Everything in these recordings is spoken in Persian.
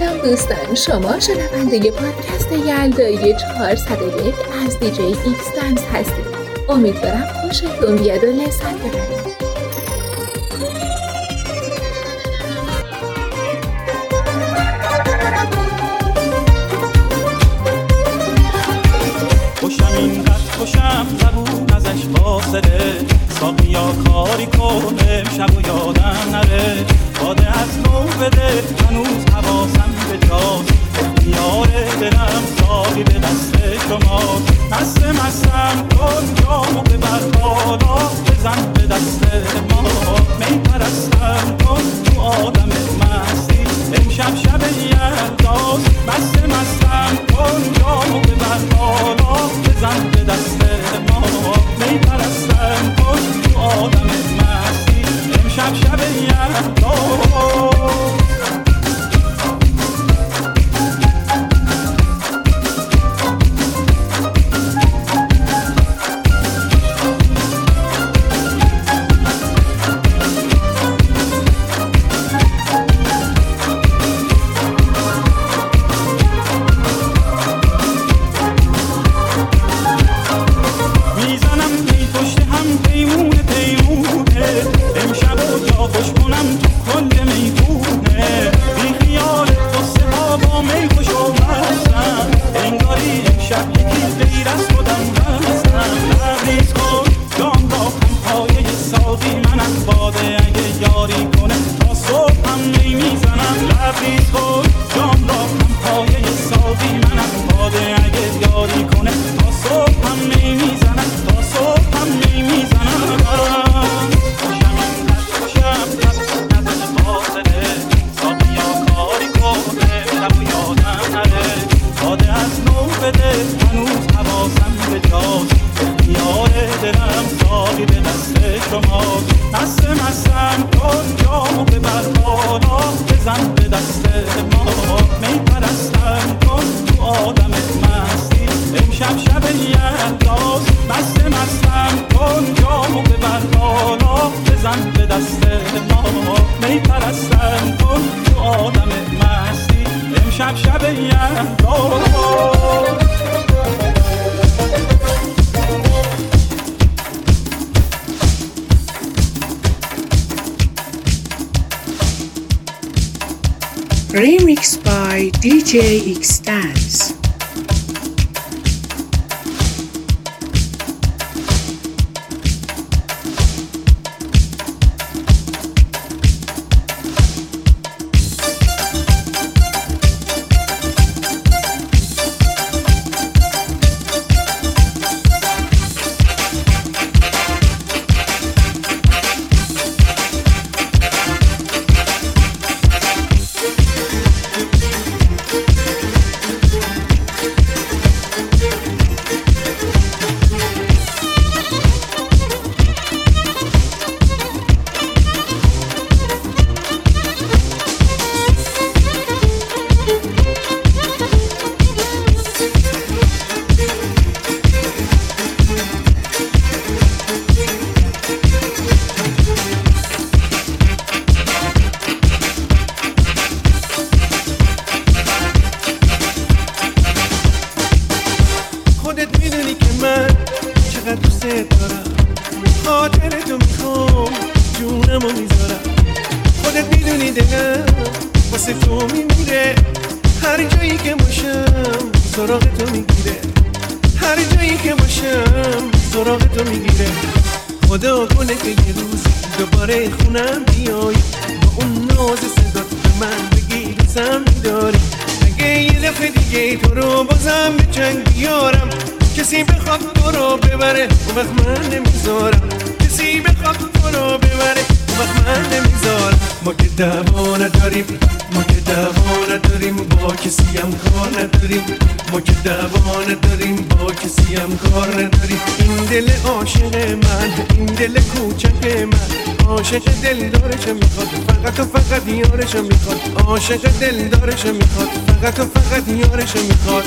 سلام دوستان، شما شنونده پادکست یلدایی 401 از دیجی ایکس دنس هستید. امیدوارم خوشتون بیاد و لذت ببرید. خوشم اینقدر خوشم زبون ازش فاصله، ساقیا کاری کن امشب و یادم نره، باده از نو بده هنوز حواسم به جاست، اختیار دلم ساقی به دست شما، مستم کن جامو ببر بالا بزن به دست ما، می پرستم کن تو آدم مستی امشب شب یلداست، مستم کن جامو ببر بالا بزن به دست ما، می پرستم کن تو آدم مستی امشب شب یلداست. Remix by DJ X Dance. عاشق دل دارشو میخواد، فقط و فقط یارشو میخواد.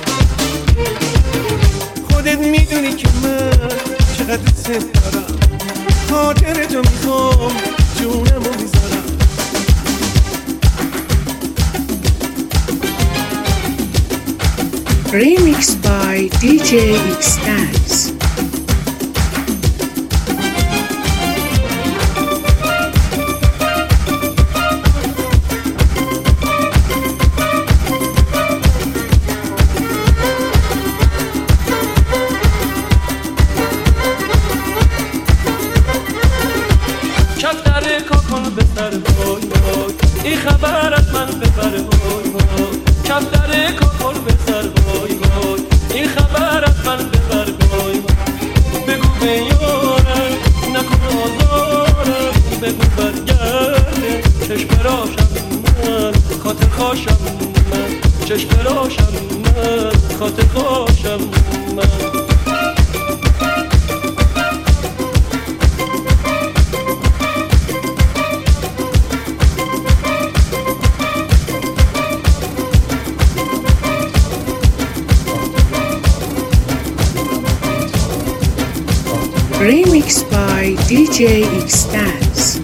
خودت میدونی که من چقدر ست دارم، خاطرتو میخوام جونمو میذارم. Remixed by DJ X-Dance. این خبر از من ببر وای وای کفتر کاکل بسر وای وای این خبر از من ببر وای وای بگو به یارم نکن آزارم بگو برگرده چشم راشم من خاطر خواشم من چشم راشم من خاطر خواشم من Remixed by DJ X-Dance.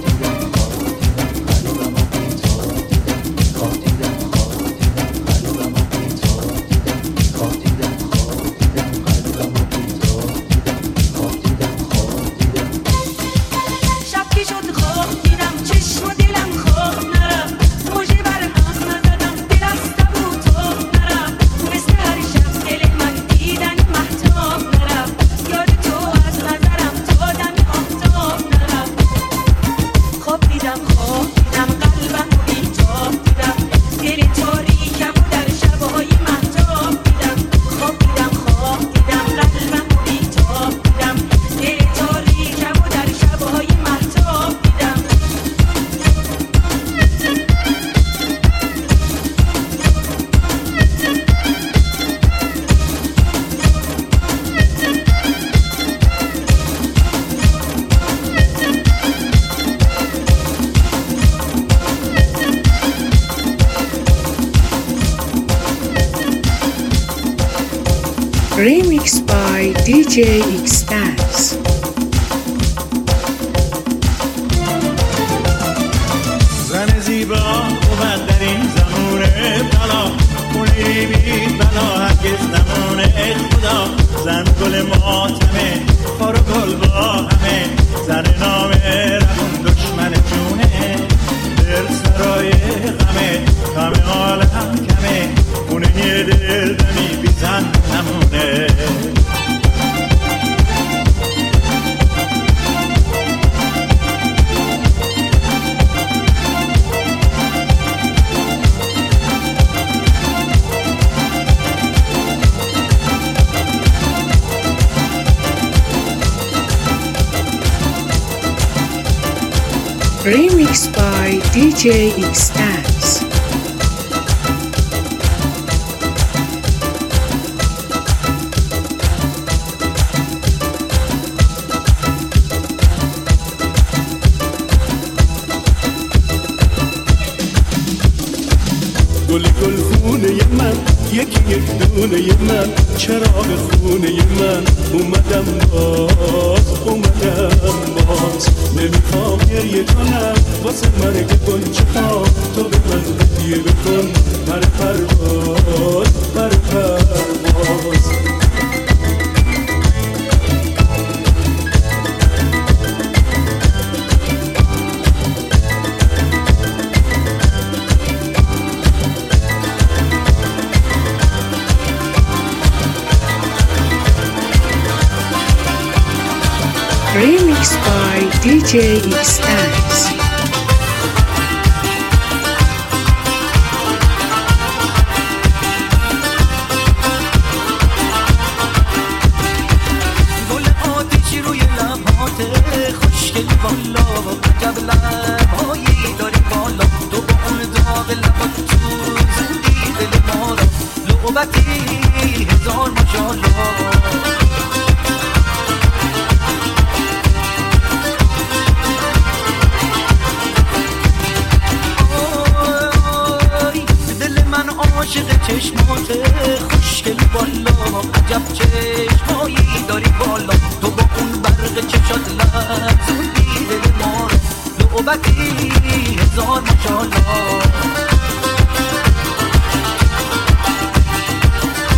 Remixed by DJ X-Dance. زن زیبا اومد در این زمان بلا خونه بی بلا هرگز نمونه خدا زن گل ماتمه خار و گل با همه زن نامه رفون دشمن جونه دل سرای غمه غم عالم کمه خونه یه دل دمی بی زن نمونه Remixed by DJ X-Dance. گل گل خونه من یکی یک دونه من چراغ خونه من اومدم باز نمیخوام گریه کنم واسه مرگ گنچه ها تو به من هدیه بکن پر پرواز پر پرواز Remixed by DJ X-Dance. گل آتیشی روی لبات خوشگل بالا عجب لبهایی داری بالا تو با اون داغ لبات تو زندی دل ما را لعبتی هزار ماشاءالله عاشق چشمات خوشگل بالا عجب چشمایی داری بالا تو با اون برق چشات لرزوندی دل ما رو لعبتی هزار ماشاءالله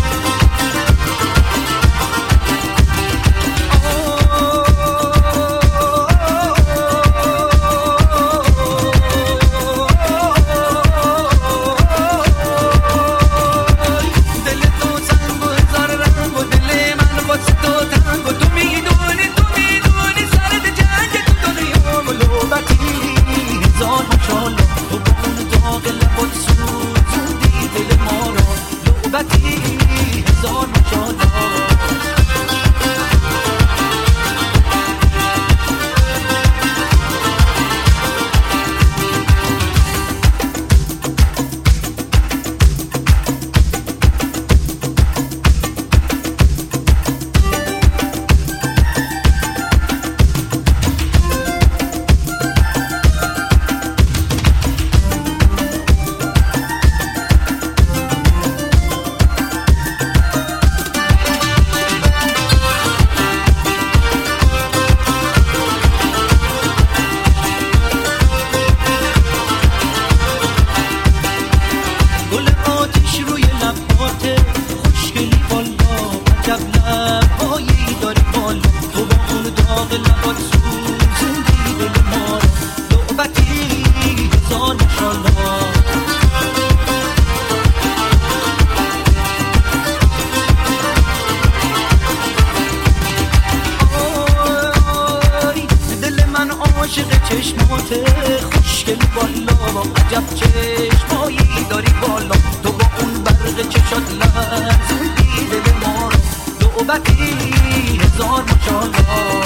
والا عجب چشمایی داری بالا تو با اون برق چشات لرزوندی دل ما رو نوبتی هزار ماشالله